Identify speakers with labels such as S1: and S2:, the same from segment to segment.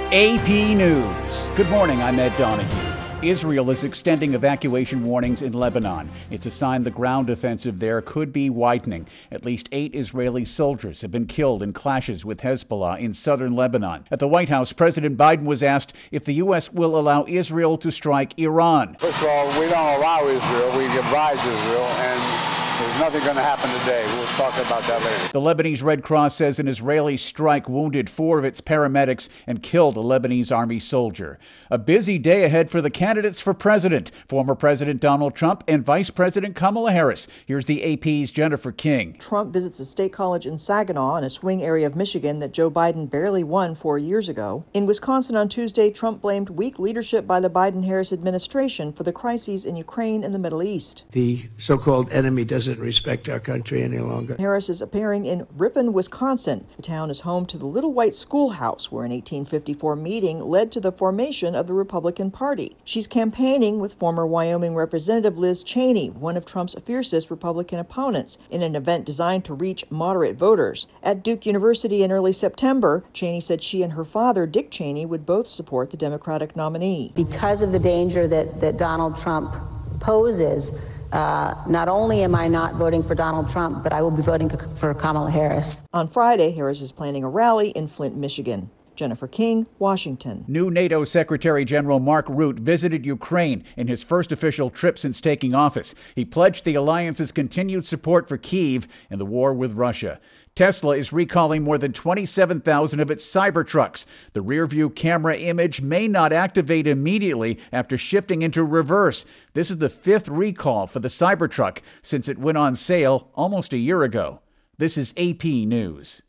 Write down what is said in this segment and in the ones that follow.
S1: AP News. Good morning, I'm Ed Donahue. Israel is extending evacuation warnings in Lebanon. It's a sign the ground offensive there could be widening. At least 8 Israeli soldiers have been killed in clashes with Hezbollah in southern Lebanon. At the White House, President Biden was asked if the U.S. will allow Israel to strike Iran.
S2: First of all, we don't allow Israel. We advise Israel, and there's nothing going to happen today. We'll talk about that later.
S1: The Lebanese Red Cross says an Israeli strike wounded 4 of its paramedics and killed a Lebanese army soldier. A busy day ahead for the candidates for president, former President Donald Trump and Vice President Kamala Harris. Here's the AP's Jennifer King.
S3: Trump visits a state college in Saginaw, in a swing area of Michigan that Joe Biden barely won 4 years ago. In Wisconsin on Tuesday, Trump blamed weak leadership by the Biden-Harris administration for the crises in Ukraine and the Middle East.
S4: The so-called enemy doesn't respect our country any longer.
S3: Harris is appearing in Ripon, Wisconsin. The town is home to the Little White Schoolhouse, where an 1854 meeting led to the formation of the Republican Party. She's campaigning with former Wyoming Representative Liz Cheney, one of Trump's fiercest Republican opponents, in an event designed to reach moderate voters. At Duke University in early September, Cheney said she and her father, Dick Cheney, would both support the Democratic nominee.
S5: Because of the danger that Donald Trump poses, not only am I not voting for Donald Trump, but I will be voting for Kamala Harris.
S3: On Friday, Harris is planning a rally in Flint, Michigan. Jennifer King, Washington.
S1: New NATO Secretary General Mark Rutte visited Ukraine in his first official trip since taking office. He pledged the alliance's continued support for Kyiv and the war with Russia. Tesla is recalling more than 27,000 of its Cybertrucks. The rear-view camera image may not activate immediately after shifting into reverse. This is the 5th recall for the Cybertruck since it went on sale almost a year ago. This is AP News.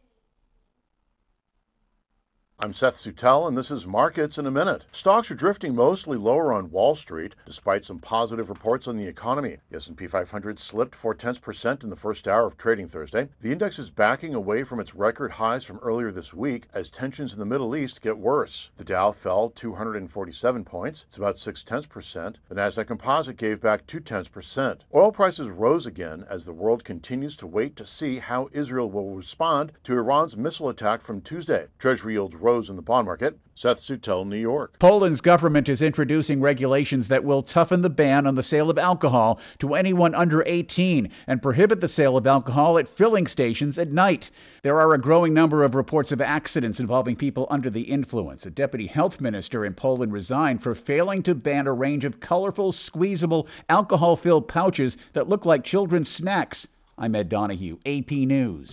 S6: I'm Seth Sutel, and this is Markets in a Minute. Stocks are drifting mostly lower on Wall Street, despite some positive reports on the economy. The S&P 500 slipped 0.4% in the first hour of trading Thursday. The index is backing away from its record highs from earlier this week as tensions in the Middle East get worse. The Dow fell 247 points. It's about 0.6%. The Nasdaq Composite gave back 0.2%. Oil prices rose again as the world continues to wait to see how Israel will respond to Iran's missile attack from Tuesday. Treasury yields rose in the bond market. Seth Sutel, New York.
S1: Poland's government is introducing regulations that will toughen the ban on the sale of alcohol to anyone under 18 and prohibit the sale of alcohol at filling stations at night. There are a growing number of reports of accidents involving people under the influence. A deputy health minister in Poland resigned for failing to ban a range of colorful, squeezable, alcohol-filled pouches that look like children's snacks. I'm Ed Donahue, AP News.